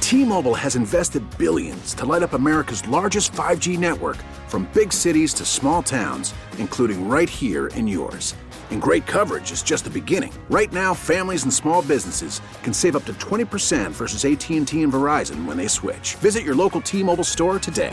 T-Mobile has invested billions to light up America's largest 5G network, from big cities to small towns, including right here in yours. And great coverage is just the beginning. Right now, families and small businesses can save up to 20% versus AT&T and Verizon when they switch. Visit your local T-Mobile store today.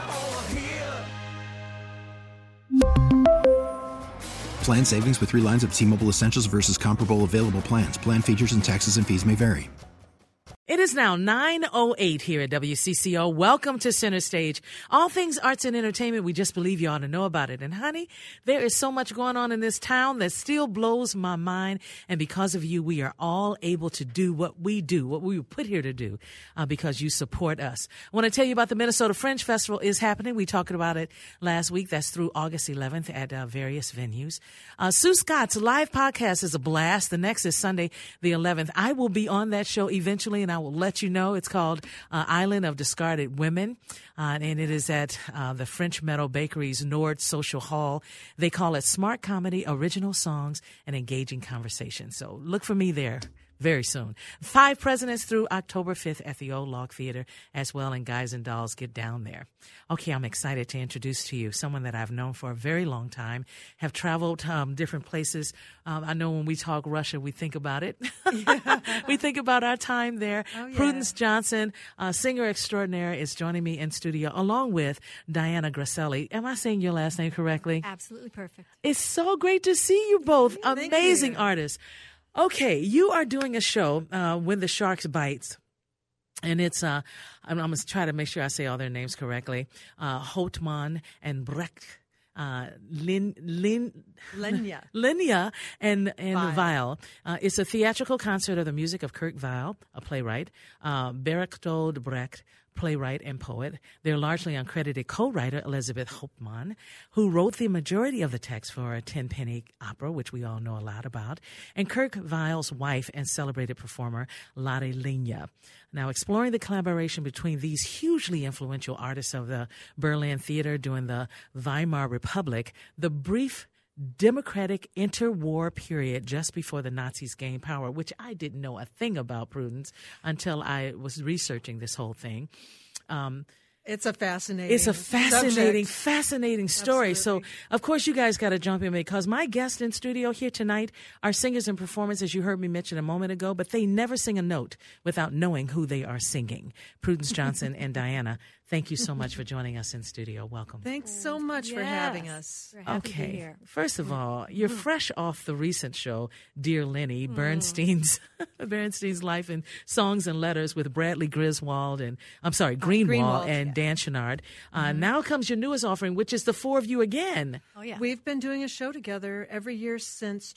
Plan savings with 3 lines of T-Mobile Essentials versus comparable available plans. Plan features and taxes and fees may vary. It is now 9:08 here at WCCO. Welcome to Center Stage. All things arts and entertainment, we just believe you ought to know about it. And honey, there is so much going on in this town that still blows my mind. And because of you, we are all able to do what we do, what we were put here to do, because you support us. I want to tell you about the Minnesota Fringe Festival is happening. We talked about it last week. That's through August 11th at various venues. Sue Scott's live podcast is a blast. The next is Sunday, the 11th. I will be on that show eventually, and I will let you know. It's called Island of Discarded Women, and it is at the French Meadow Bakery's Nord Social Hall. They call it Smart Comedy, Original Songs, and Engaging Conversation. So look for me there very soon. 5 Presidents through October 5th at the Old Log Theater as well, and Guys and Dolls, get down there. Okay, I'm excited to introduce to you someone that I've known for a very long time, have traveled different places. I know when we talk Russia, we think about it. Yeah. We think about our time there. Oh, yeah. Prudence Johnson, singer extraordinaire, is joining me in studio along with Diana Grasselli. Am I saying your last name correctly? Absolutely perfect. It's so great to see you both. Yeah, amazing artists. Okay, you are doing a show, When the Sharks Bites, and it's, I'm going to try to make sure I say all their names correctly, Holtmann and Brecht, Lenya and Weill. It's a theatrical concert of the music of Kurt Weill, a playwright, Bertolt Brecht, playwright and poet. Their largely uncredited co-writer, Elizabeth Holtmann, who wrote the majority of the text for a Tenpenny Opera, which we all know a lot about, and Kurt Weill's wife and celebrated performer, Lotte Lenya. Now, exploring the collaboration between these hugely influential artists of the Berlin theater during the Weimar Republic, the brief democratic interwar period just before the Nazis gained power, which I didn't know a thing about, Prudence, until I was researching this whole thing. It's a fascinating fascinating story. Absolutely. So, of course, you guys got to jump in because my guests in studio here tonight are singers and performers, as you heard me mention a moment ago, but they never sing a note without knowing who they are singing. Prudence Johnson and Diana, thank you so much for joining us in studio. Welcome. Thanks so much for having us. We're happy to be here. First of all, you're fresh off the recent show, Dear Lenny, Bernstein's life and songs and letters with Bradley Greenwald and Dan Chenard. Now comes your newest offering, which is the 4 of you again. Oh, yeah. We've been doing a show together every year since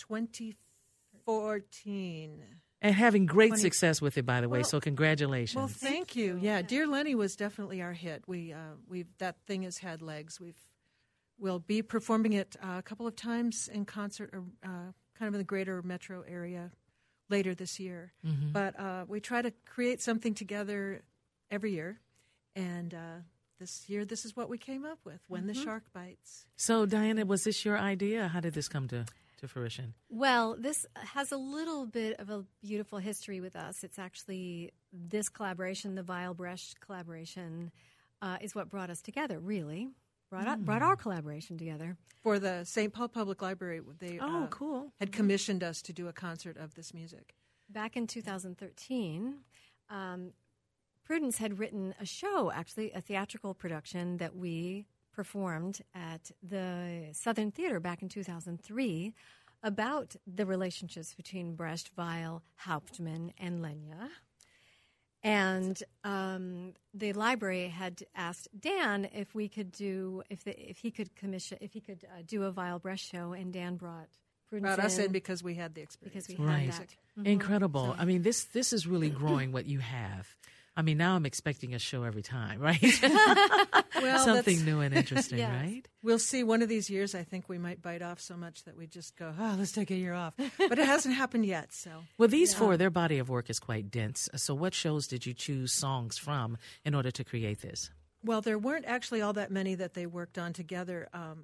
2014. And having great success with it, by the way, so congratulations. Well, thank you. Yeah, Dear Lenny was definitely our hit. We've that thing has had legs. We'll be performing it a couple of times in concert, kind of in the greater metro area later this year. Mm-hmm. But we try to create something together every year, and this year this is what we came up with: When the Shark Bites. So, Diana, was this your idea? How did this come to fruition? Well, this has a little bit of a beautiful history with us. It's actually this collaboration, the Weill-Brecht collaboration, is what brought us together, really. Brought our collaboration together. For the St. Paul Public Library, they cool. had commissioned us to do a concert of this music. Back in 2013, Prudence had written a show, actually, a theatrical production that we performed at the Southern Theater back in 2003 about the relationships between Brecht, Weill, Hauptmann, and Lenya. And the library had asked Dan if we could do if he could do a Weill-Brecht show, and Dan brought us in because we had the experience. Because we had that. Mm-hmm. Incredible. So, I mean, this is really growing what you have. I mean, now I'm expecting a show every time, right? Well, something new and interesting, yes. Right? We'll see. One of these years, I think we might bite off so much that we just go, let's take a year off. But it hasn't happened yet. So, well, these four, their body of work is quite dense. So what shows did you choose songs from in order to create this? Well, there weren't actually all that many that they worked on together.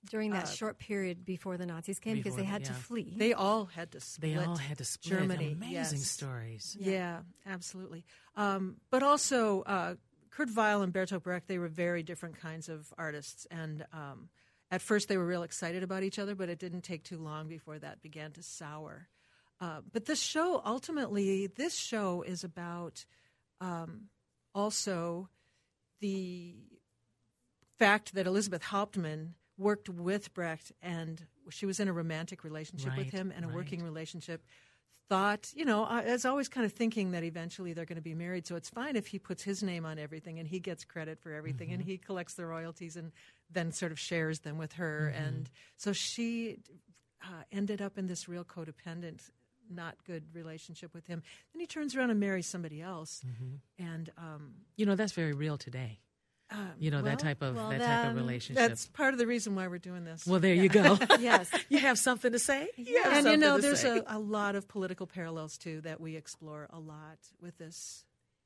during that short period before the Nazis came, because they had to flee. They all had to split. They all had to split. Germany. Amazing stories. Yeah, absolutely. But also, Kurt Weill and Bertolt Brecht, they were very different kinds of artists. And at first they were real excited about each other, but it didn't take too long before that began to sour. But this show is about also the fact that Elizabeth Hauptmann worked with Brecht, and she was in a romantic relationship with him and a working relationship. Thought, is always kind of thinking that eventually they're going to be married, so it's fine if he puts his name on everything and he gets credit for everything and he collects the royalties and then sort of shares them with her. And so she ended up in this real codependent, not good relationship with him. Then he turns around and marries somebody else. And that's very real today. That type of relationship. That's part of the reason why we're doing this. Well, there you go. Yes. You have something to say? And there's a lot of political parallels too that we explore a lot with this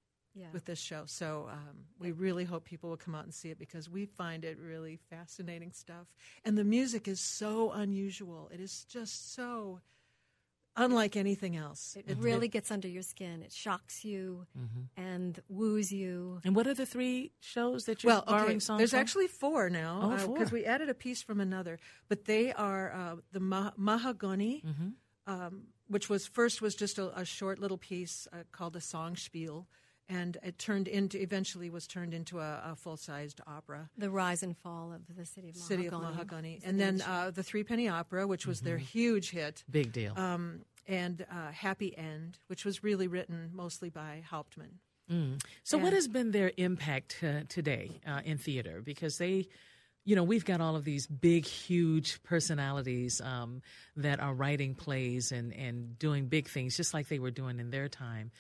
show. So we really hope people will come out and see it, because we find it really fascinating stuff. And the music is so unusual. It is just so unlike anything else. It really gets under your skin. It shocks you and woos you. And what are the 3 shows that you're borrowing songs There's from? actually 4 now, 4. because we added a piece from another. But they are the Mahagoni, which was just a short little piece called a Songspiel. And it eventually was turned into a full-sized opera. The Rise and Fall of the City of Mahagoni. And then the Threepenny Opera, which was their huge hit. Big deal. And Happy End, which was really written mostly by Hauptmann. So what has been their impact today in theater? Because they... we've got all of these big, huge personalities that are writing plays and doing big things, just like they were doing in their time.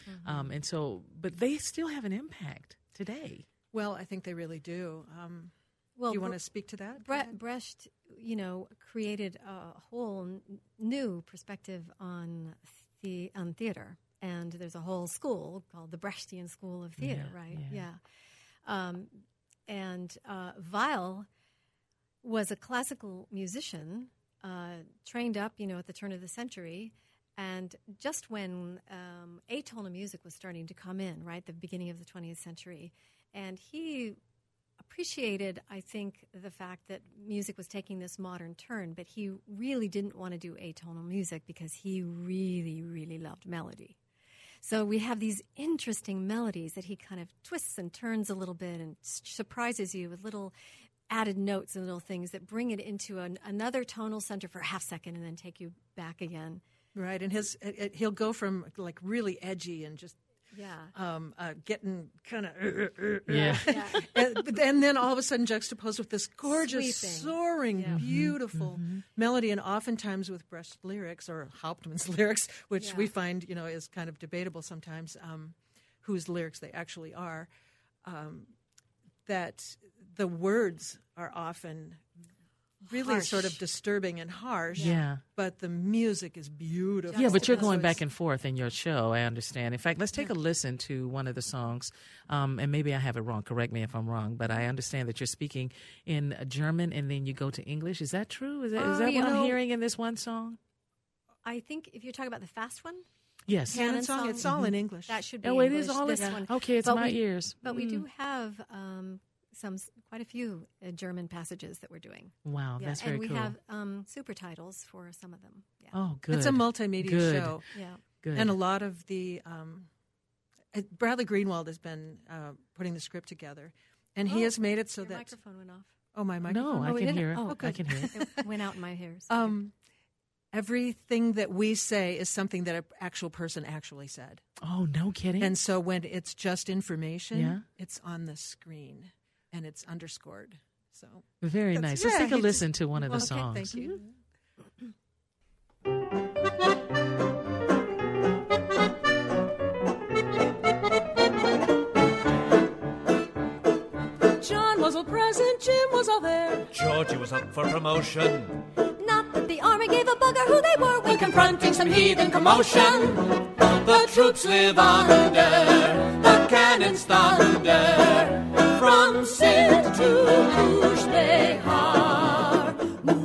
But they still have an impact today. Well, I think they really do. Do you want to speak to that? Brecht, created a whole new perspective on theater. And there's a whole school called the Brechtian School of Theater, right? Yeah. And Weill was a classical musician, trained up, at the turn of the century, and just when atonal music was starting to come in, right, the beginning of the 20th century, and he appreciated, I think, the fact that music was taking this modern turn, but he really didn't want to do atonal music because he really, really loved melody. So we have these interesting melodies that he kind of twists and turns a little bit and surprises you with little added notes and little things that bring it into another tonal center for a half second and then take you back again. Right, and he'll go from like really edgy and just getting kind of and then all of a sudden juxtaposed with this gorgeous, soaring, beautiful melody, and oftentimes with Brecht's lyrics or Hauptmann's lyrics, which we find is kind of debatable sometimes, whose lyrics they actually are. That the words are often really harsh, sort of disturbing and harsh, but the music is beautiful. Yeah, but you're going back and forth in your show, I understand. In fact, let's take a listen to one of the songs, and maybe I have it wrong. Correct me if I'm wrong, but I understand that you're speaking in German and then you go to English. Is that true? Is that what I'm hearing in this one song? I think if you're talking about the fast one, yes, Canon song, it's all in English. That should be English. It is all this one. Okay, it's my ears. But we do have quite a few German passages that we're doing. Wow, that's very cool. And we have super titles for some of them. Yeah. Oh, good. It's a multimedia show. Yeah. Good. And a lot of the Bradley Greenwald has been putting the script together, and he has made it so your that microphone went off. Oh, my microphone. No, I can hear it. Oh, I can hear it. It went out in my hairs. Everything that we say is something that an actual person actually said. Oh, no kidding. And so when it's just information, it's on the screen and it's underscored. So very nice. Let's take a listen to one of the songs. Thank you. John was all present, Jim was all there. Georgie was up for promotion. Not that the army gave a bugger who they were when confronting some heathen commotion. The troops live under the cannon's thunder. From Sid to Kush Behar.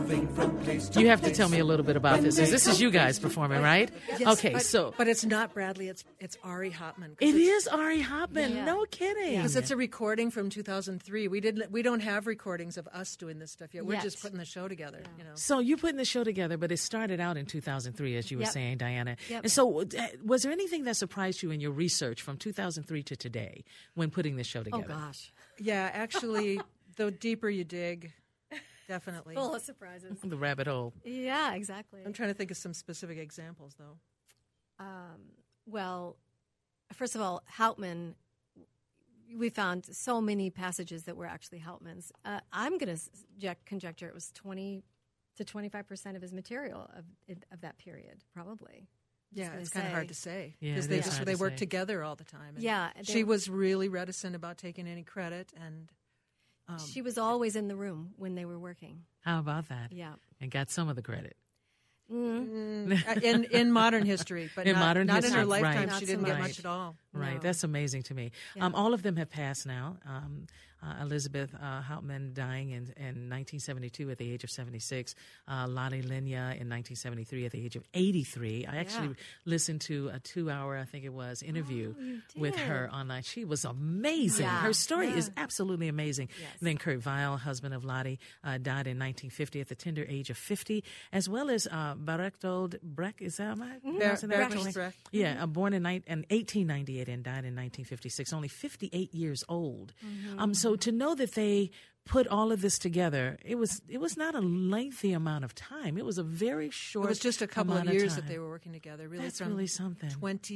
You have to tell me a little bit about this. This is you guys performing, right? Yes, Okay, but it's not Bradley. It's Ari Hopman. It is Ari Hopman. Yeah. No kidding. Because it's a recording from 2003. We don't have recordings of us doing this stuff yet. We're just putting the show together. You know. So you're putting the show together, but it started out in 2003, as you were Yep. saying, Diana. Yep. And so, was there anything that surprised you in your research from 2003 to today when putting this show Oh together? gosh, Yeah, actually, the deeper you dig, definitely. full of surprises. The rabbit hole. Yeah, exactly. I'm trying to think of some specific examples, though. Well, first of all, Houtman. We found so many passages that were actually Houtman's. I'm going to conjecture it was 20 to 25% of his material of that period, probably. Yeah, it's kind of hard to say Yeah, because it is hard they to work say. together all the time. And Yeah, she was really reticent about taking any credit, and She was always in the room when they were working. How about that? Yeah. And got some of the credit. in modern history, but In not, modern not in history, her lifetime. right. Not She so didn't get much. much at all. Right, No. that's amazing to me. Yeah. All of them have passed now. Elizabeth Houtman dying in 1972 at the age of 76. Lottie Lenya in 1973 at the age of 83. I actually listened to a 2-hour, I think it was, interview with her online. She was amazing. Yeah. Her story Yeah. is absolutely amazing. Yes. And then Kurt Weill, husband of Lottie, died in 1950 at the tender age of 50, as well as Bertold Brecht. Is that my pronouncing that Bertolt correctly? Brecht. Yeah, born in 1898 and died in 1956, only 58 years old. So to know that they put all of this together, it was not a lengthy amount of time. It was a very short. It was just a couple of amount years time. that they were working together. Really, That's from really something.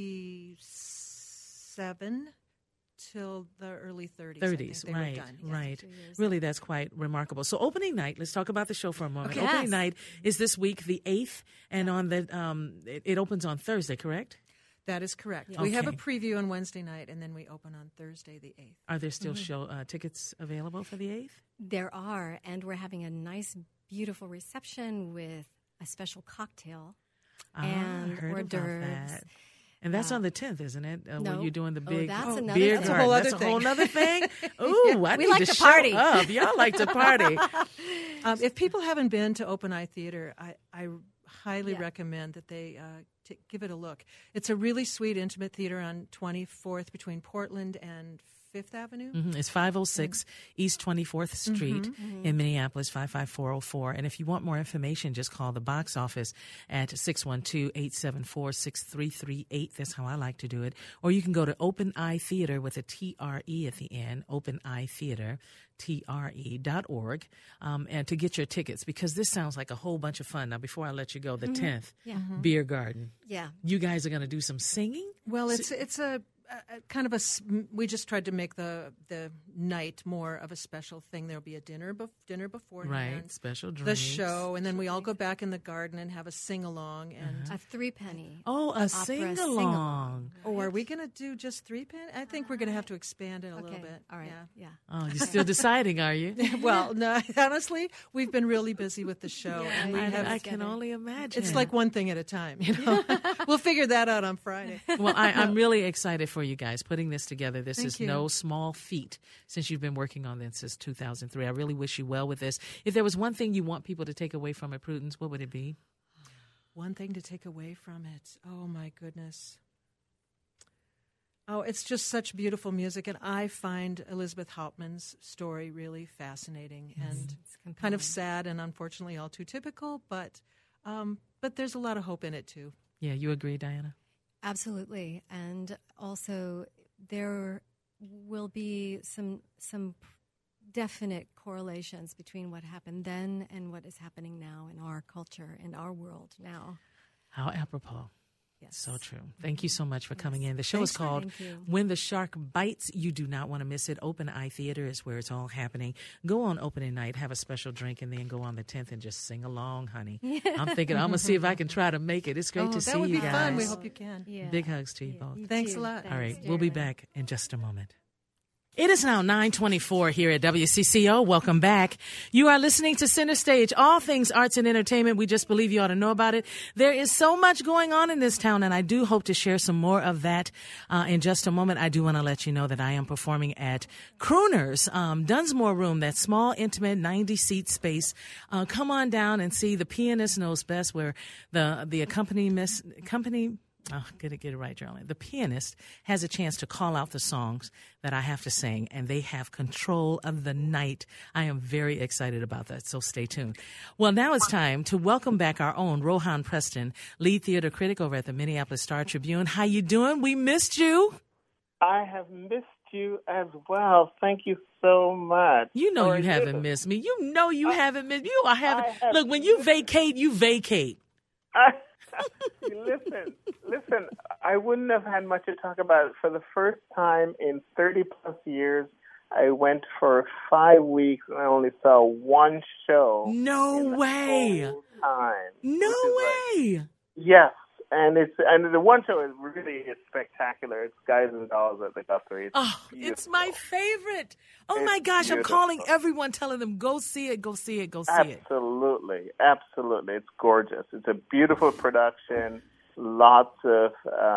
27 till the early 30s. 30s, they were right, done. right. 2 years. Really, that's quite remarkable. So, opening night. Let's talk about the show for a moment. Okay. Opening Yes. night is this week, the 8th, and on the it opens on Thursday. Correct? That is correct. Yeah. We have a Okay. preview on Wednesday night, and then we open on Thursday, the 8th. Are there still show tickets available for the 8th? There are, and we're having a nice, beautiful reception with a special cocktail and heard hors about d'oeuvres. that. And that's on the 10th, isn't it? When No. you're doing the Oh, big that's another beer thing. That's a garden. whole That's other a whole thing. other thing. Ooh, I We need like to to party. show up. Y'all like to party. If people haven't been to Open Eye Theater, I highly Yeah. recommend that they give it a look. It's a really sweet, intimate theater on 24th between Portland and 5th Avenue. Mhm. It's 506 East 24th Street in Minneapolis, 55404. And if you want more information, just call the box office at 612-874-6338. That's how I like to do it. Or you can go to Open Eye Theater with a TRE at the end, Open Eye Theater, TRE.org, and to get your tickets, because this sounds like a whole bunch of fun. Now, before I let you go, the 10th, Beer Garden. Yeah. You guys are going to do some singing? Well, it's a kind of we just tried to make the night more of a special thing. There'll be a dinner beforehand, Right, special drinks. the show, and then we all go back in the garden and have a sing along. And A 3-penny. Oh, a Opera sing-along. sing-along. or are we going to do just 3 pen? I think we're going to have to expand it a little bit. All right. Yeah. Yeah. Oh, you're still deciding, are you? Well, no, honestly, we've been really busy with the show, Yeah, and we I have. I can only imagine. It's like one thing at a time, you know. We'll figure that out on Friday. Well, I'm really excited for you guys putting this together. This Thank is you. no small feat since you've been working on this since 2003. I really wish you well with this. If there was one thing you want people to take away from it, Prudence, what would it be? One thing to take away from it. Oh my goodness. Oh, it's just such beautiful music, and I find Elizabeth Houtman's story really fascinating and kind of sad, and unfortunately all too typical. But there's a lot of hope in it too. Yeah, you agree, Diana? Absolutely. And also, there will be some definite correlations between what happened then and what is happening now in our culture, in our world now. How apropos. Yes. So true. Thank you so much for coming in. The show Thanks is for- called Thank you. When the Shark Bites. You do not want to miss it. Open Eye Theater is where it's all happening. Go on opening night, have a special drink, and then go on the 10th and just sing along, honey. I'm thinking I'm going to see if I can try to make it. It's great to see that would you be guys. fun. We hope you can. Yeah. Big hugs to you Yeah, both. you Thanks too. a lot. All right, Thanks, we'll be Jerry. back in just a moment. It is now 9:24 here at WCCO. Welcome back. You are listening to Center Stage, all things arts and entertainment. We just believe you ought to know about it. There is so much going on in this town, and I do hope to share some more of that in just a moment. I do want to let you know that I am performing at Crooners, Dunsmore Room, that small, intimate 90-seat space. Come on down and see The Pianist Knows Best, where the company. Oh, get it right, Geraldine. The pianist has a chance to call out the songs that I have to sing, and they have control of the night. I am very excited about that, so stay tuned. Well, now it's time to welcome back our own Rohan Preston, lead theater critic over at the Minneapolis Star-Tribune. How you doing? We missed you. I have missed you as well. Thank you so much. You know you haven't missed me. You know you haven't missed me. You are having. Look, when you vacate, you vacate. Listen, I wouldn't have had much to talk about. For the first time in 30-plus years, I went for 5 weeks and I only saw one show. No way. Time. No way. Yes. And the one show is really spectacular. It's Guys and Dolls at the Guthrie. It's my favorite. Oh, my gosh. Beautiful. I'm calling everyone, telling them, go see it, go see it, go see it. Absolutely. It's gorgeous. It's a beautiful production, lots of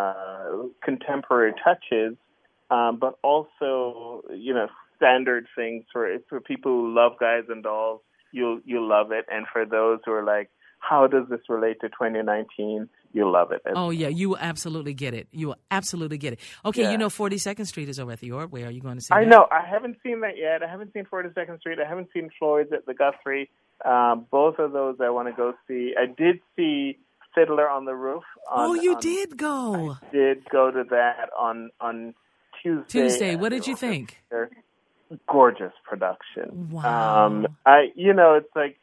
contemporary touches, but also, standard things for people who love Guys and Dolls. You'll love it. And for those who are like, how does this relate to 2019? You'll love it. Oh, yeah, you will absolutely get it. You will absolutely get it. Okay, yeah. 42nd Street is over at the Ordway. Are you going to see that? I know. I haven't seen that yet. I haven't seen 42nd Street. I haven't seen Floyd's at the Guthrie. Both of those I want to go see. I did see Fiddler on the Roof. Did go. I did go to that on Tuesday. What did you think? Gorgeous production. Wow. It's like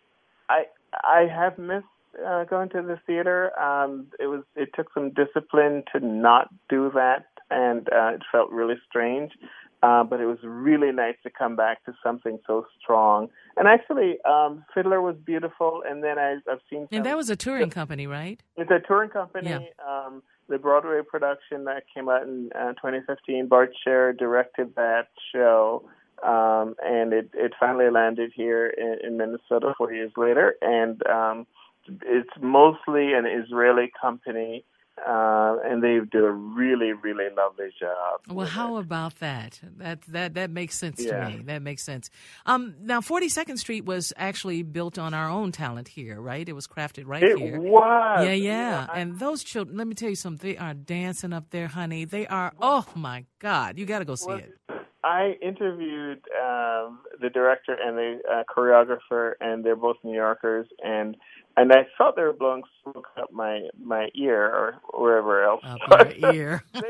I have missed going to the theater. It took some discipline to not do that, and it felt really strange. But it was really nice to come back to something so strong. And actually, Fiddler was beautiful. And then I've seen. And that was a touring company, right? It's a touring company. Yeah. The Broadway production that came out in 2015. Bart Sher directed that show. And it finally landed here in Minnesota 4 years later, and it's mostly an Israeli company, and they do a really, really lovely job. Well, how about that? That makes sense to me. That makes sense. Now, 42nd Street was actually built on our own talent here, right? It was crafted here. It was. Yeah. And those children, let me tell you something, they are dancing up there, honey. They are, oh, my God. You got to go see it. I interviewed the director and the choreographer, and they're both New Yorkers, and I thought they were blowing smoke up my ear or wherever else. Up your ear. they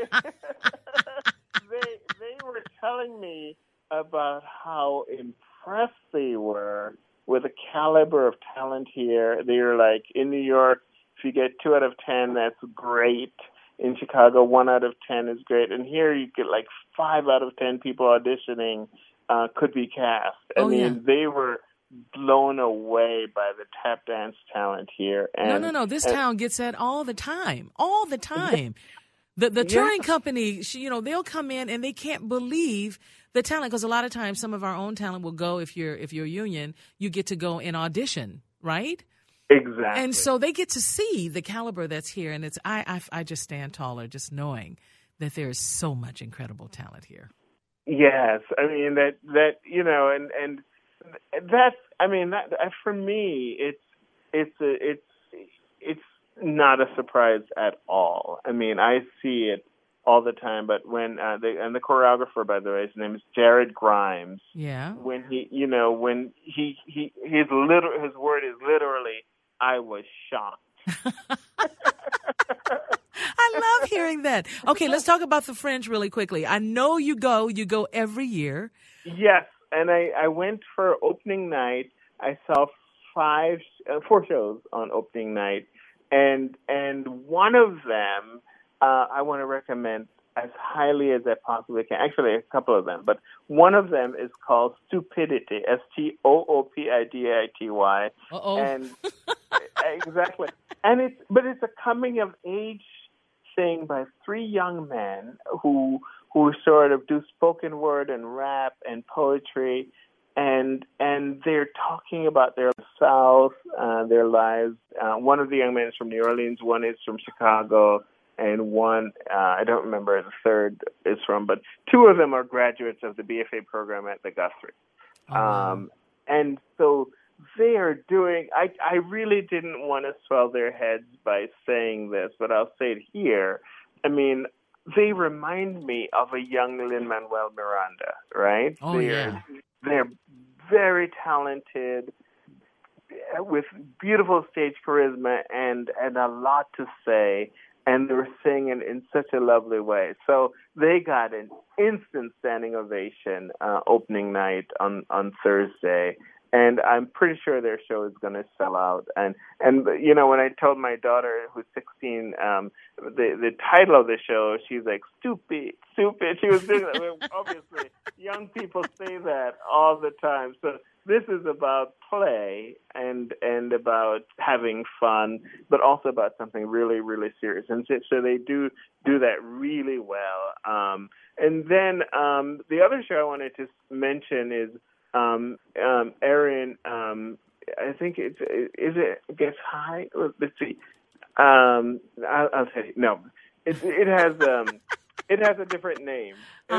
were telling me about how impressed they were with the caliber of talent here. They were like, in New York, if you get 2 out of 10, that's great. In Chicago, 1 out of 10 is great. And here you get like 5 out of 10 people auditioning could be cast. I mean, they were blown away by the tap dance talent here. And, no. This town gets that all the time. All the time. The touring company, they'll come in and they can't believe the talent, because a lot of times some of our own talent will go, if you're union, you get to go and audition, right? Exactly. And so they get to see the caliber that's here, and it's I just stand taller just knowing that there is so much incredible talent here. Yes, I mean that and that's, I mean, that for me it's not a surprise at all. I mean, I see it all the time. But when the choreographer, by the way, his name is Jared Grimes. Yeah. When his word is literally, I was shocked. I love hearing that. Okay, let's talk about the Fringe really quickly. I know you go every year. Yes, and I went for opening night. I saw 4 shows on opening night, and one of them I want to recommend as highly as I possibly can. Actually, a couple of them, but one of them is called Stoopidity, Stoopidity. Uh-oh. And exactly. And it's a coming of age thing by 3 young men who who sort of do spoken word and rap and poetry, and they're talking about their South, their lives. One of the young men is from New Orleans, one is from Chicago, and one, I don't remember the third is from, but two of them are graduates of the BFA program at the Guthrie. And so they are doing, I really didn't want to swell their heads by saying this, but I'll say it here. I mean, they remind me of a young Lin-Manuel Miranda, right? Oh, yeah. They're very talented, with beautiful stage charisma and a lot to say, and they were singing in such a lovely way. So they got an instant standing ovation opening night on Thursday, and I'm pretty sure their show is going to sell out. And you know, when I told my daughter, who's 16, the title of the show, she's like, stupid. She was doing that. Obviously, young people say that all the time. So this is about play and about having fun, but also about something really, really serious. And so they do that really well. And then the other show I wanted to mention is Erin. I think is it Gets High? Let's see. I'll say no. It has a different name.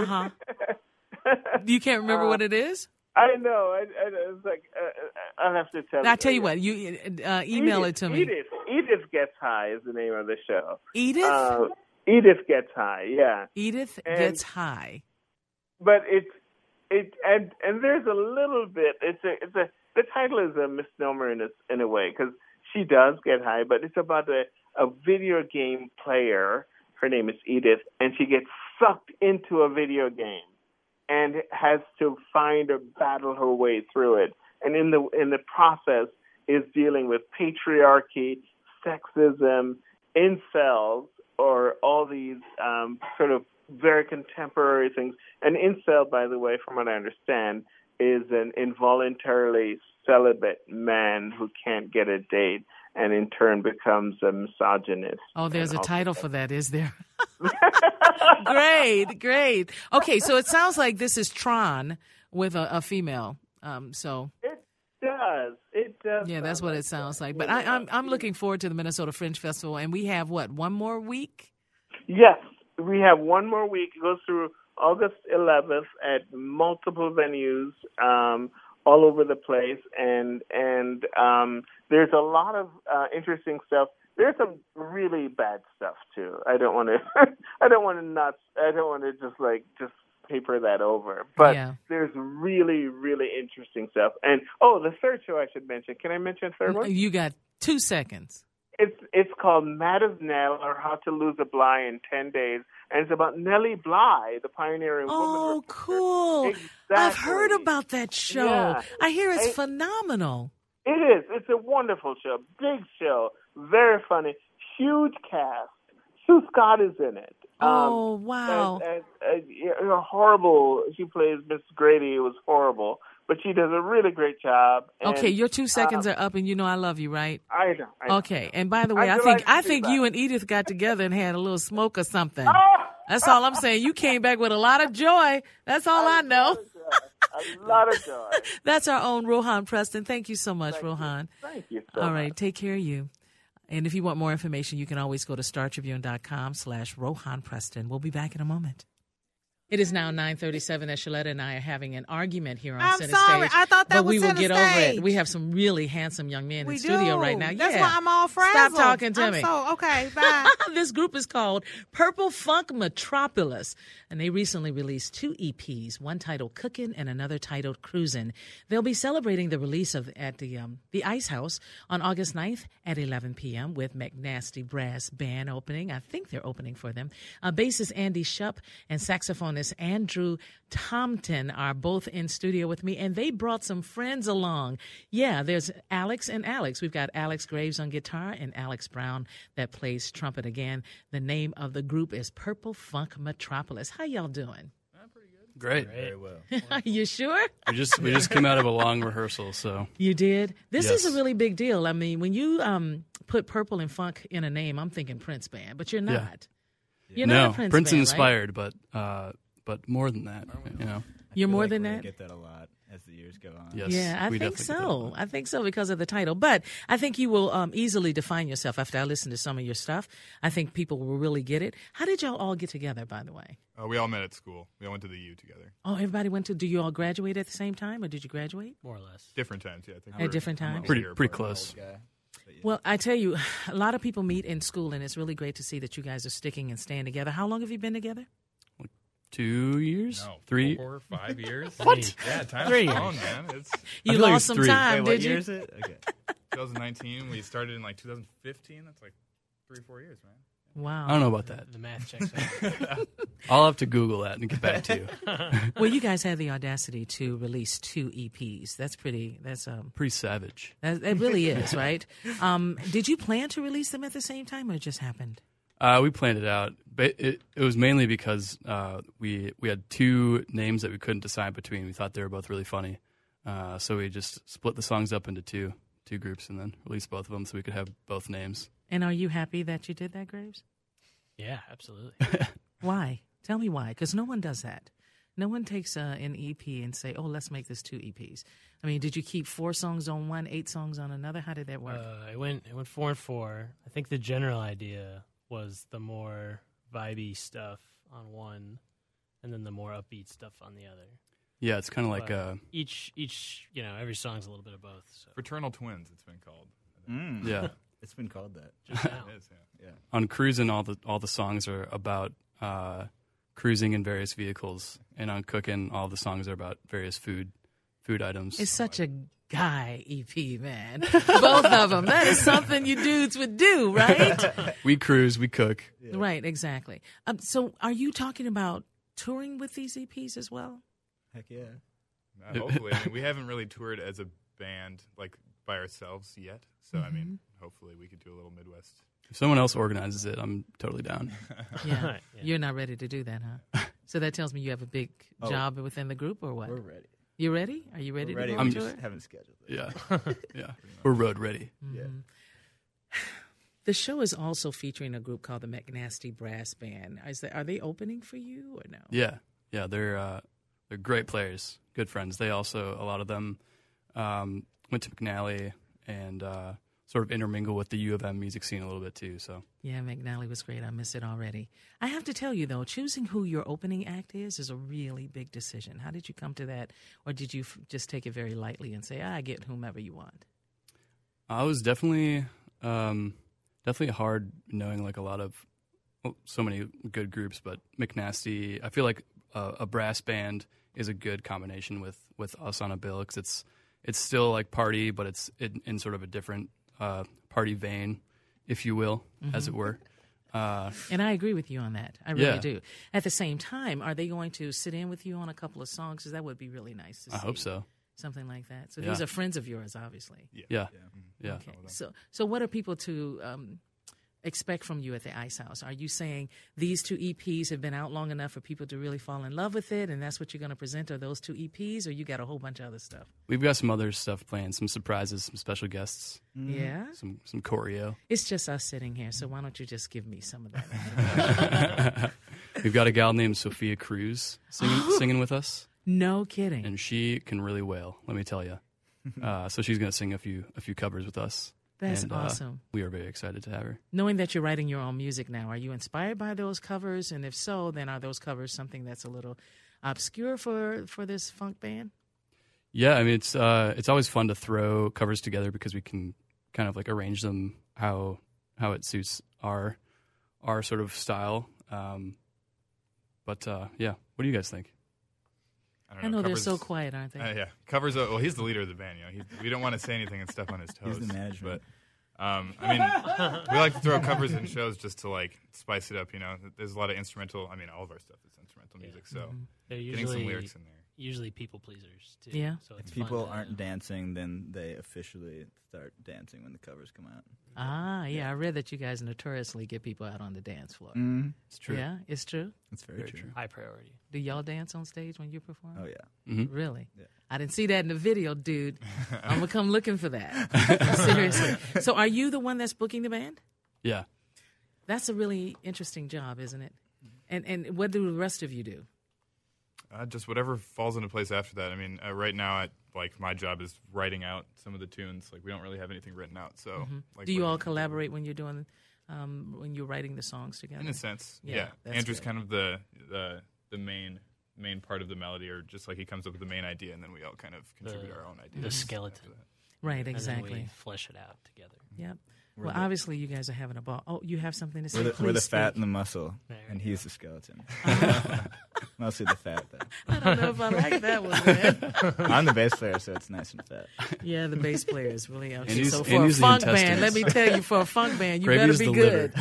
You can't remember what it is? I know. It's like I'll have to tell you. I'll tell you what. You email it to me. Edith Gets High is the name of the show. Edith? Edith Gets High. Yeah. Edith Gets High. But and there's a little bit. The title is a misnomer in a way, because she does get high, but it's about a video game player. Her name is Edith, and she gets sucked into a video game and has to find or battle her way through it. And in the process is dealing with patriarchy, sexism, incels, or all these sort of very contemporary things. An incel, by the way, from what I understand, is an involuntarily celibate man who can't get a date and in turn becomes a misogynist. Oh, there's a title for that, is there? Great. Okay, so it sounds like this is Tron with a female. So It does. Yeah, that's what it sounds like. But I'm looking forward to the Minnesota Fringe Festival, and we have, one more week? Yes, we have one more week. It goes through August 11th at multiple venues all over the place, and there's a lot of interesting stuff. There's some really bad stuff too. I don't want to just paper that over. But there's really, really interesting stuff. And the third show I should mention. Can I mention a third one? You got 2 seconds. It's called Mad as Nell, or How to Lose a Bly in 10 Days, and it's about Nellie Bly, the pioneering woman. Oh, cool! Exactly. I've heard about that show. Yeah. I hear it's phenomenal. It is. It's a wonderful show, big show, very funny, huge cast. Sue Scott is in it. Oh, wow! Horrible. She plays Miss Grady. It was horrible. But she does a really great job. And, okay, your 2 seconds are up, and you know I love you, right? I know. Okay, and by the way, I think you and Edith got together and had a little smoke or something. That's all I'm saying. You came back with a lot of joy. That's all I know. A lot of joy. That's our own Rohan Preston. Thank you so much, Rohan. Thank you so All right, take care of you. And if you want more information, you can always go to StarTribune.com/Rohan Preston. We'll be back in a moment. It is now 9:37 as Shaletta and I are having an argument here on Center Stage. I thought that but was we will get stage. over it. We have some really handsome young men in studio right now. That's why I'm all frazzled. Stop talking to me. Okay, bye. This group is called Purple Funk Metropolis, and they recently released 2 EPs, one titled Cookin' and another titled Cruisin'. They'll be celebrating the release at the Ice House on August 9th at 11 p.m. with McNasty Brass Band opening. I think they're opening for them. Bassist Andy Shupp and saxophonist Andrew Tompton are both in studio with me, and they brought some friends along. Yeah, there's Alex and Alex. We've got Alex Graves on guitar and Alex Brown that plays trumpet again. The name of the group is Purple Funk Metropolis. How y'all doing? Pretty good. Great. Very well. You sure? We just came out of a long rehearsal, so. You did? This is a really big deal. I mean, when you put purple and funk in a name, I'm thinking Prince Band, but you're not. You're not No, a Prince Prince fan, right? inspired, but more than that, you know. You're more like than we're gonna that? get that a lot as the years go on. Yes, Yeah, I we think definitely get that a so. lot. I think so because of the title. But I think you will easily define yourself after I listen to some of your stuff. I think people will really get it. How did y'all all get together, by the way? We all met at school. We all went to the U together. Oh, everybody went to. Do you all graduate at the same time, or did you graduate? More or less. Different times, yeah. I think At different times? Pretty close. Well, I tell you, a lot of people meet in school, and it's really great to see that you guys are sticking and staying together. How long have you been together? 2 years? No, 3? 4 or 5 years. What? Yeah, time's 3 flown, years. man. It's You I feel like lost it's some 3. time, Wait, did what you? year is it? Okay. 2019. We started in like 2015. That's like 3-4 years, man. Wow. I don't know about that. The math checks out. I'll have to Google that and get back to you. Well, you guys had the audacity to release 2 EPs. That's pretty. That's Pretty savage. It really is, right? Did you plan to release them at the same time, or it just happened? We planned it out, but it was mainly because we had 2 names that we couldn't decide between. We thought they were both really funny, so we just split the songs up into two groups and then released both of them so we could have both names. And are you happy that you did that, Graves? Yeah, absolutely. Why? Tell me why, because no one does that. No one takes an EP and say, oh, let's make this 2 EPs. I mean, did you keep 4 songs on one, 8 songs on another? How did that work? It went 4 and 4. I think the general idea was the more vibey stuff on one, and then the more upbeat stuff on the other. Yeah, it's kind of like But each every song's a little bit of both. So. Fraternal twins, it's been called. Yeah. It's been called that. Just now. It is, yeah. On Cruisin', all the songs are about cruising in various vehicles, and on Cookin', all the songs are about various food items. It's such a guy EP, man. Both of them. That is something you dudes would do, right? We cruise, we cook. Yeah. Right, exactly. So are you talking about touring with these EPs as well? Heck yeah. Hopefully. I mean, we haven't really toured as a band, like, by ourselves yet. So, I mean, hopefully we could do a little Midwest. If someone else organizes it, I'm totally down. Yeah. Yeah. You're not ready to do that, huh? So that tells me you have a big job within the group, or what? We're ready. You ready? Are you ready We're ready. to go We on just tour? haven't scheduled it. Yeah. Yeah. We're road ready. Yeah. The show is also featuring a group called the McNasty Brass Band. Are they opening for you or no? Yeah. Yeah, they're great players, good friends. They also, a lot of them went to McNally and sort of intermingle with the U of M music scene a little bit too. So Yeah, McNally was great. I miss it already. I have to tell you, though, choosing who your opening act is a really big decision. How did you come to that? Or did you just take it very lightly and say, I get whomever you want? I was definitely hard knowing like a lot of so many good groups, but McNasty, I feel like a brass band is a good combination with us on a bill because it's still like party, but it's in sort of a different party vein, if you will, as it were. And I agree with you on that. I really Yeah. do. At the same time, are they going to sit in with you on a couple of songs? Because that would be really nice to see. I hope so. Something like that. So Yeah. these are friends of yours, obviously. Yeah. Yeah. Okay. So what are people to expect from you at the Ice House? Are you saying these 2 EPs have been out long enough for people to really fall in love with it, and that's what you're going to present, are those 2 EPs, or you got a whole bunch of other stuff? We've got some other stuff planned, some surprises, some special guests, Yeah? some choreo. It's just us sitting here, so why don't you just give me some of that? We've got a gal named Sophia Cruz singing with us, No kidding. and she can really wail. Let me tell you. So she's going to sing a few covers with us. That's and, awesome. We are very excited to have her. Knowing that you're writing your own music now, are you inspired by those covers? And if so, then are those covers something that's a little obscure for this funk band? Yeah, I mean it's always fun to throw covers together because we can kind of like arrange them how it suits our sort of style. But yeah, what do you guys think? I know they're so quiet, aren't they? Yeah, covers. Well, he's the leader of the band. You know, we don't want to say anything and step on his toes. He's the management. But I mean, we like to throw covers in shows just to like spice it up. You know, there's a lot of instrumental. I mean, all of our stuff is instrumental music, so They're getting some lyrics in there. Usually people pleasers too. Yeah. So it's If people fun to- aren't dancing, then they officially start dancing when the covers come out. Yeah, I read that you guys notoriously get people out on the dance floor. It's true. Yeah, it's true. It's very true. high priority. Do y'all dance on stage when you perform? Oh yeah. Mm-hmm. Really? Yeah. I didn't see that in the video, dude. I'm gonna come looking for that. Seriously. So, are you the one that's booking the band? Yeah. That's a really interesting job, isn't it? And what do the rest of you do? Just whatever falls into place after that. I mean, right now, my job is writing out some of the tunes. Like, we don't really have anything written out. So, do you all collaborate when you're doing, when you're writing the songs together? In a sense, yeah. Andrew's kind of the main part of the melody, or just like he comes up with the main idea, and then we all kind of contribute our own ideas. The skeleton. Right, exactly. And then we flesh it out together. Yep. Well, obviously, you guys are having a ball. Oh, you have something to say? We're the fat and the muscle, and he's the skeleton. Mostly the fat, though. I don't know if I like that one, man. I'm the bass player, so it's nice and fat. Yeah, the bass player is really out. And so for a funk band, let me tell you, for a funk band, you better be good.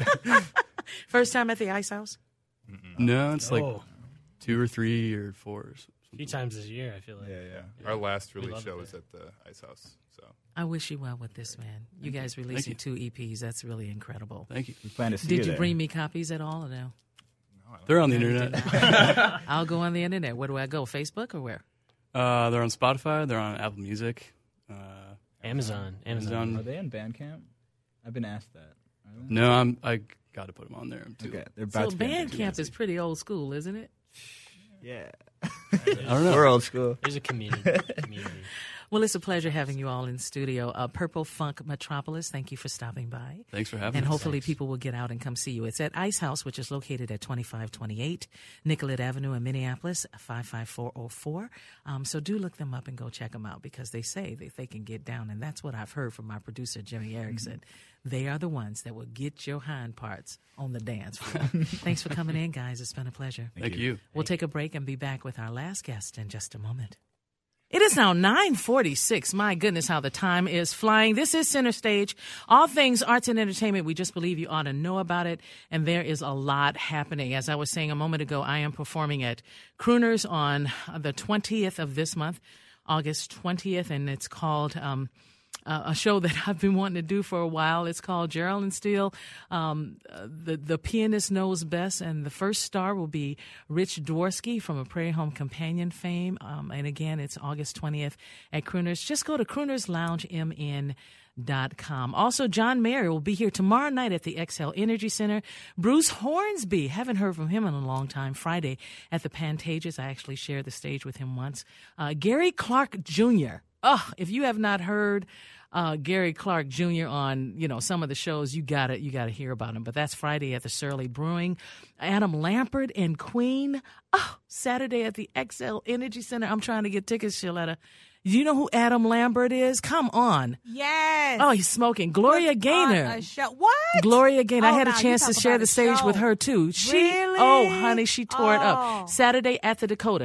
First time at the Ice House? No, it's like 2 or 3 or 4. A few times this year, I feel like. Yeah. Our last release show was at the Ice House. So I wish you well with this, man. You guys releasing 2 EPs. That's really incredible. Thank you. We plan to see Did you there. bring me copies at all or no? They're on the internet. I'll go on the internet. Where do I go? Facebook or where? They're on Spotify. They're on Apple Music. Amazon. Are they on Bandcamp? I've been asked that. No, I got to put them on there too. Okay, they're about so to be Bandcamp is pretty old school, isn't it? Yeah. I don't know. We're old school. There's a community. Well, it's a pleasure having you all in studio. Purple Funk Metropolis, thank you for stopping by. Thanks for having us. And hopefully people will get out and come see you. It's at Ice House, which is located at 2528 Nicollet Avenue in Minneapolis, 55404. So do look them up and go check them out, because they say that they can get down. And that's what I've heard from my producer, Jimmy Erickson. They are the ones that will get your hind parts on the dance floor. Thanks for coming in, guys. It's been a pleasure. Thank you. We'll take a break and be back with our last guest in just a moment. It is now 9:46. My goodness, how the time is flying. This is Center Stage. All things arts and entertainment. We just believe you ought to know about it. And there is a lot happening. As I was saying a moment ago, I am performing at Crooners on the 20th of this month, August 20th. And it's called a show that I've been wanting to do for a while. It's called Geraldine Steele, the Pianist Knows Best, and the first star will be Rich Dworsky from A Prairie Home Companion fame. And again, it's August 20th at Crooners. Just go to croonersloungemn.com. Also, John Mayer will be here tomorrow night at the XL Energy Center. Bruce Hornsby, haven't heard from him in a long time, Friday at the Pantages. I actually shared the stage with him once. Gary Clark Jr., if you have not heard Gary Clark Jr. on, some of the shows, you gotta hear about him. But that's Friday at the Surly Brewing. Adam Lampert and Queen. Saturday at the XL Energy Center. I'm trying to get tickets, Shaletta. Do you know who Adam Lambert is? Come on. Yes. Oh, he's smoking. Gloria Gaynor. What? Gloria Gaynor. I had now a chance to share the stage with her, too. Really? Oh, honey, she tore it up. Saturday at the Dakota.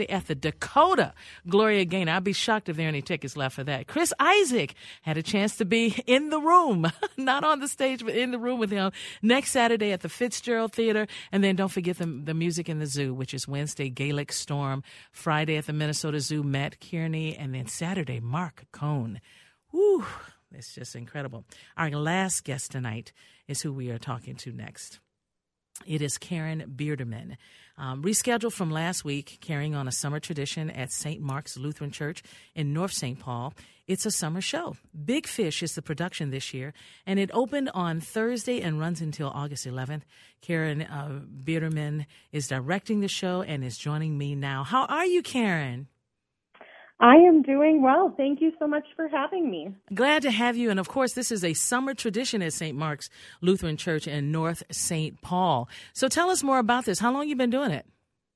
Gloria Gaynor. I'd be shocked if there are any tickets left for that. Chris Isaac had a chance to be in the room. Not on the stage, but in the room with him. Next Saturday at the Fitzgerald Theater. And then don't forget the Music in the Zoo, which is Wednesday, Gaelic Storm. Friday at the Minnesota Zoo, Matt Kearney. And then Saturday, Mark Cohn. Woo, it's just incredible. Our last guest tonight is who we are talking to next. It is Karen Bearderman. Rescheduled from last week, carrying on a summer tradition at St. Mark's Lutheran Church in North St. Paul. It's a summer show. Big Fish is the production this year, and it opened on Thursday and runs until August 11th. Karen Bearderman is directing the show and is joining me now. How are you, Karen? I am doing well. Thank you so much for having me. Glad to have you. And, of course, this is a summer tradition at St. Mark's Lutheran Church in North St. Paul. So tell us more about this. How long have you been doing it?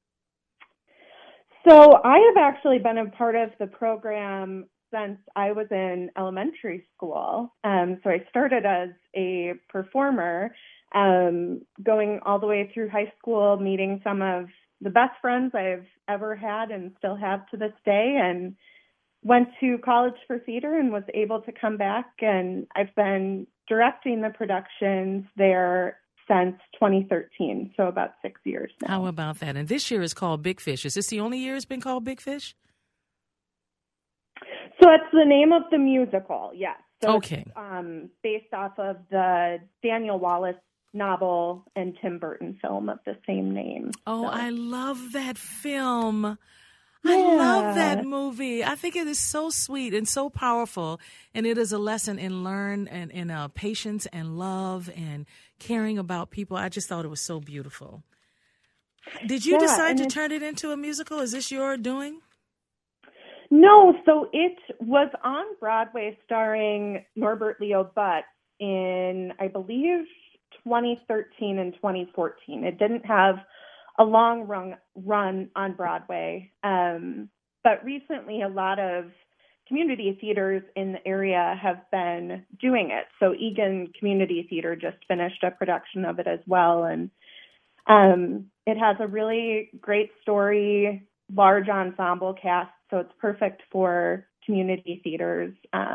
So I have actually been a part of the program since I was in elementary school. So I started as a performer, going all the way through high school, meeting some of the best friends I've ever had and still have to this day, and went to college for theater and was able to come back, and I've been directing the productions there since 2013, so about 6 years now. How about that? And this year is called Big Fish. Is this the only year it's been called Big Fish? So it's the name of the musical, yes. So okay. It's, based off of the Daniel Wallace novel and Tim Burton film of the same name. Oh, so. I love that film. Yeah. I love that movie. I think it is so sweet and so powerful, and it is a lesson in patience and love and caring about people. I just thought it was so beautiful. Did you Yeah, decide and to it's- turn it into a musical? Is this your doing? No, so it was on Broadway starring Norbert Leo Butz in, I believe, 2013 and 2014. It didn't have a long run on Broadway, but recently a lot of community theaters in the area have been doing it. So Egan Community Theater just finished a production of it as well, and it has a really great story, large ensemble cast, so it's perfect for community theaters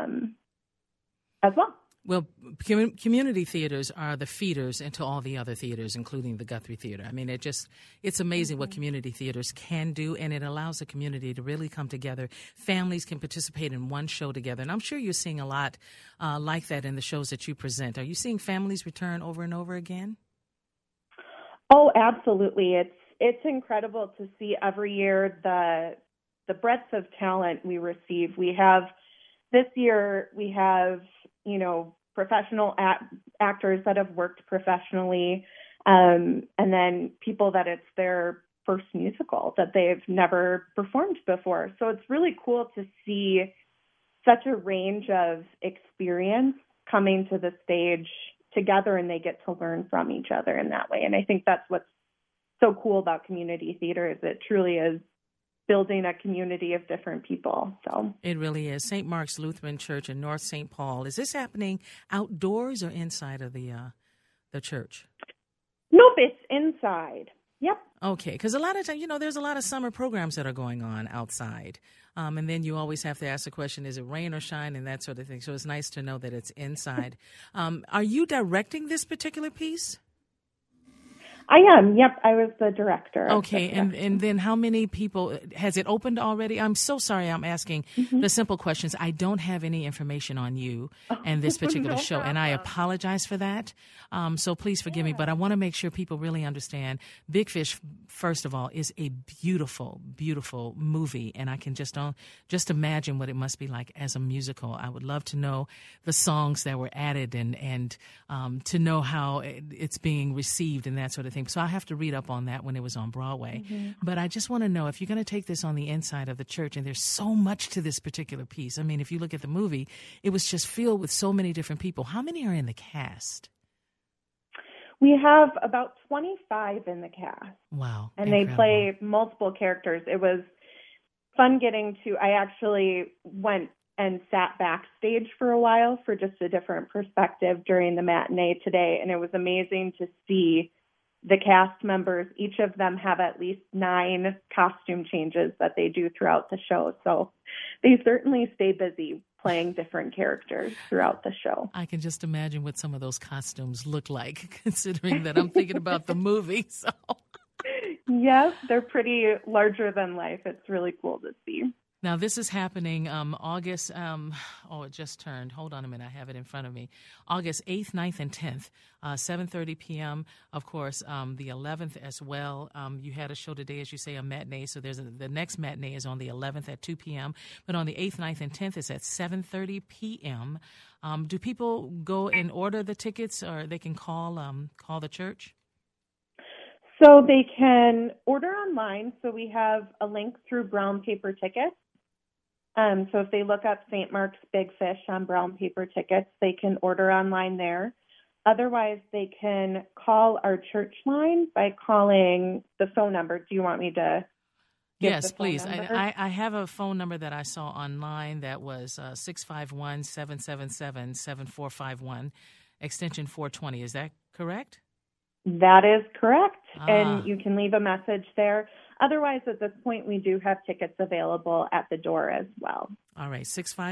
as well. Well, community theaters are the feeders into all the other theaters, including the Guthrie Theater. I mean, it's amazing what community theaters can do, and it allows the community to really come together. Families can participate in one show together, and I'm sure you're seeing a lot like that in the shows that you present. Are you seeing families return over and over again? Oh, absolutely. It's incredible to see every year the breadth of talent we receive. This year we have, professional actors that have worked professionally, and then people that it's their first musical that they've never performed before. So it's really cool to see such a range of experience coming to the stage together, and they get to learn from each other in that way. And I think that's what's so cool about community theater, is it truly is building a community of different people. So it really is. St. Mark's Lutheran Church in North St. Paul. Is this happening outdoors or inside of the church? Nope, it's inside. Yep. Okay, because a lot of times, there's a lot of summer programs that are going on outside. And then you always have to ask the question, is it rain or shine, and that sort of thing. So it's nice to know that it's inside. Are you directing this particular piece? I am. Yep, I was the director. Okay, and then how many people, has it opened already? I'm so sorry I'm asking the simple questions. I don't have any information on you and this particular show, and I apologize for that. So please forgive me, but I want to make sure people really understand Big Fish, first of all, is a beautiful, beautiful movie, and I can just imagine what it must be like as a musical. I would love to know the songs that were added and to know how it's being received and that sort of thing. So I have to read up on that when it was on Broadway. But I just want to know, if you're going to take this on the inside of the church, and there's so much to this particular piece. I mean, if you look at the movie, it was just filled with so many different people. How many are in the cast? We have about 25 in the cast. Wow. And incredible. They play multiple characters. It was fun I actually went and sat backstage for a while for just a different perspective during the matinee today. And it was amazing to see the cast members. Each of them have at least 9 costume changes that they do throughout the show. So they certainly stay busy playing different characters throughout the show. I can just imagine what some of those costumes look like, considering that I'm thinking about the movie. So yes, they're pretty larger than life. It's really cool to see. Now, this is happening August, it just turned. Hold on a minute. I have it in front of me. August 8th, 9th, and 10th, 7:30 p.m. Of course, the 11th as well. You had a show today, as you say, a matinee. So the next matinee is on the 11th at 2 p.m. But on the 8th, 9th, and 10th, it's at 7:30 p.m. Do people go and order the tickets, or they can call the church? So they can order online. So we have a link through Brown Paper Tickets. So if they look up St. Mark's Big Fish on Brown Paper Tickets, they can order online there. Otherwise, they can call our church line by calling the phone number. Do you want me to give Yes, the phone please. number? I have a phone number that I saw online that was 651-777-7451, extension 420. Is that correct? That is correct. And you can leave a message there. Otherwise, at this point, we do have tickets available at the door as well. All right,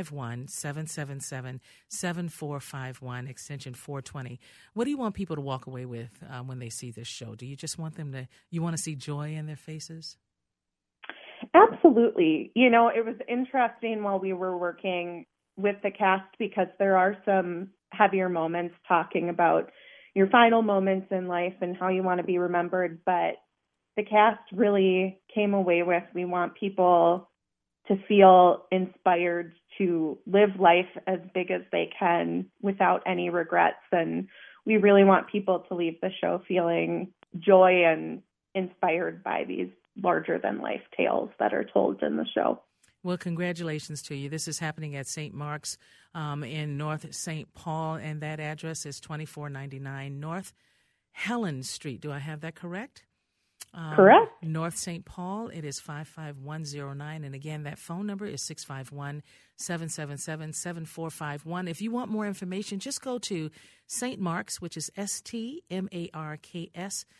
651-777-7451, extension 420. What do you want people to walk away with when they see this show? Do you just want you want to see joy in their faces? Absolutely. It was interesting while we were working with the cast, because there are some heavier moments talking about your final moments in life and how you want to be remembered. But the cast really came away with, we want people to feel inspired to live life as big as they can without any regrets. And we really want people to leave the show feeling joy and inspired by these larger-than-life tales that are told in the show. Well, congratulations to you. This is happening at St. Mark's in North St. Paul, and that address is 2499 North Helen Street. Do I have that correct? Correct. North St. Paul, it is 55109. And again, that phone number is 651-777-7451. If you want more information, just go to St. Mark's, which is STMARKS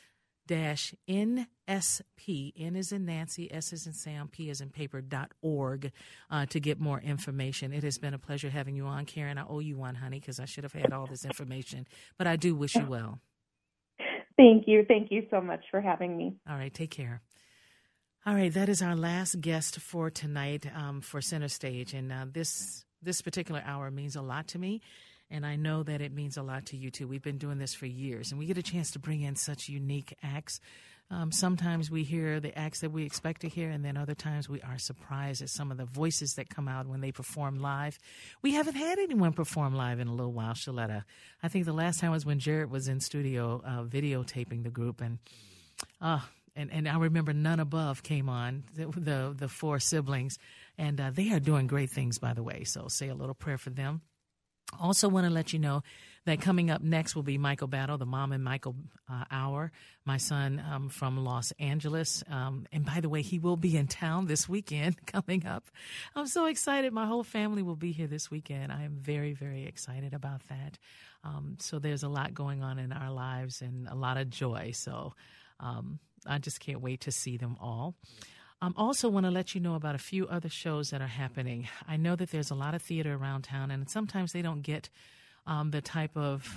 -NSP. N is in Nancy, S is in Sam, P is in paper.org to get more information. It has been a pleasure having you on, Karen. I owe you one, honey, because I should have had all this information. But I do wish you well. Thank you. Thank you so much for having me. All right. Take care. All right. That is our last guest for tonight for Center Stage. And this particular hour means a lot to me. And I know that it means a lot to you, too. We've been doing this for years, and we get a chance to bring in such unique acts. Sometimes we hear the acts that we expect to hear, and then other times we are surprised at some of the voices that come out when they perform live. We haven't had anyone perform live in a little while, Shaletta. I think the last time was when Jared was in studio videotaping the group, and I remember None Above came on, the four siblings, and they are doing great things, by the way, so say a little prayer for them. Also want to let you know that coming up next will be Michael Battle, the Mom and Michael Hour, my son from Los Angeles. And by the way, he will be in town this weekend coming up. I'm so excited. My whole family will be here this weekend. I am very, very excited about that. So there's a lot going on in our lives and a lot of joy. So I just can't wait to see them all. Also want to let you know about a few other shows that are happening. I know that there's a lot of theater around town, and sometimes they don't get the type of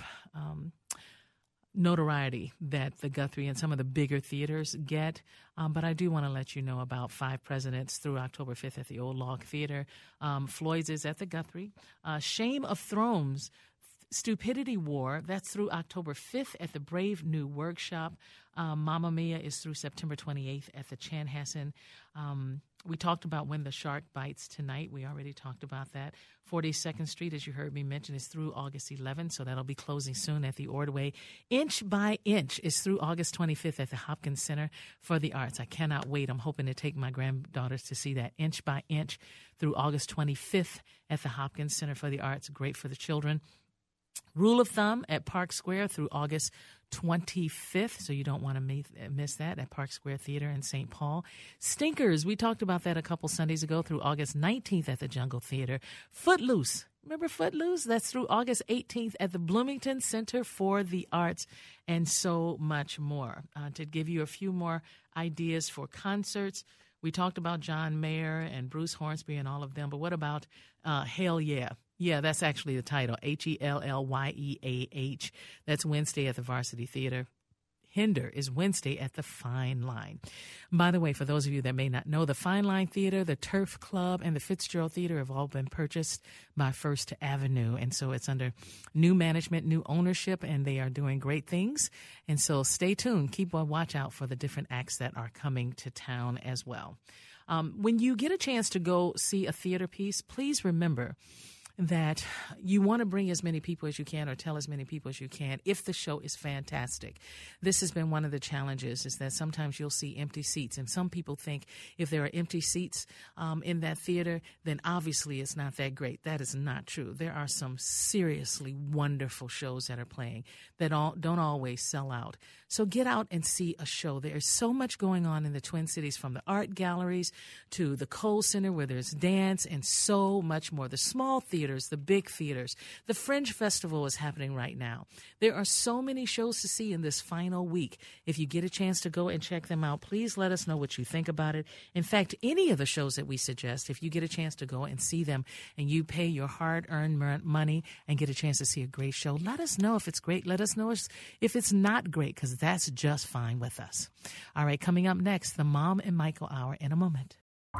notoriety that the Guthrie and some of the bigger theaters get. But I do want to let you know about Five Presidents through October 5th at the Old Log Theater. Floyd's is at the Guthrie. Shame of Thrones, Stupidity War, that's through October 5th at the Brave New Workshop. Mamma Mia is through September 28th at the Chanhassen. We talked about When the Shark Bites tonight. We already talked about that. 42nd Street, as you heard me mention, is through August 11th, so that'll be closing soon at the Ordway. Inch by Inch is through August 25th at the Hopkins Center for the Arts. I cannot wait. I'm hoping to take my granddaughters to see that. Inch by Inch through August 25th at the Hopkins Center for the Arts. Great for the children. Rule of Thumb at Park Square through August 25th, so you don't want to miss that at Park Square Theater in St. Paul. Stinkers, we talked about that a couple Sundays ago, through August 19th at the Jungle Theater. Footloose, remember Footloose? That's through August 18th at the Bloomington Center for the Arts, and so much more. To give you a few more ideas for concerts, we talked about John Mayer and Bruce Hornsby and all of them, but what about Hell Yeah? Yeah, that's actually the title, HELLYEAH. That's Wednesday at the Varsity Theater. Hinder is Wednesday at the Fine Line. By the way, for those of you that may not know, the Fine Line Theater, the Turf Club, and the Fitzgerald Theater have all been purchased by First Avenue. And so it's under new management, new ownership, and they are doing great things. And so stay tuned. Keep a watch out for the different acts that are coming to town as well. When you get a chance to go see a theater piece, please remember that you want to bring as many people as you can or tell as many people as you can if the show is fantastic. This has been one of the challenges, is that sometimes you'll see empty seats, and some people think if there are empty seats in that theater, then obviously it's not that great. That is not true. There are some seriously wonderful shows that are playing that don't always sell out. So get out and see a show. There is so much going on in the Twin Cities, from the art galleries to the Cole Center where there's dance and so much more. The small theaters, the big theaters. The Fringe Festival is happening right now. There are so many shows to see in this final week. If you get a chance to go and check them out, please let us know what you think about it. In fact, any of the shows that we suggest, if you get a chance to go and see them and you pay your hard-earned money and get a chance to see a great show, let us know if it's great. Let us know if it's not great, because that's just fine with us. All right, coming up next, the Mom and Michael Hour in a moment.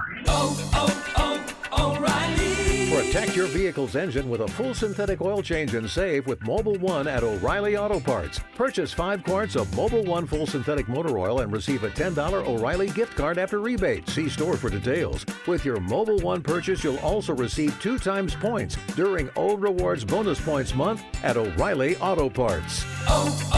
O'Reilly. Protect your vehicle's engine with a full synthetic oil change and save with Mobil 1 at O'Reilly Auto Parts. Purchase 5 quarts of Mobil 1 full synthetic motor oil and receive a $10 O'Reilly gift card after rebate. See store for details. With your Mobil 1 purchase, you'll also receive 2 times points during O Rewards Bonus Points Month at O'Reilly Auto Parts.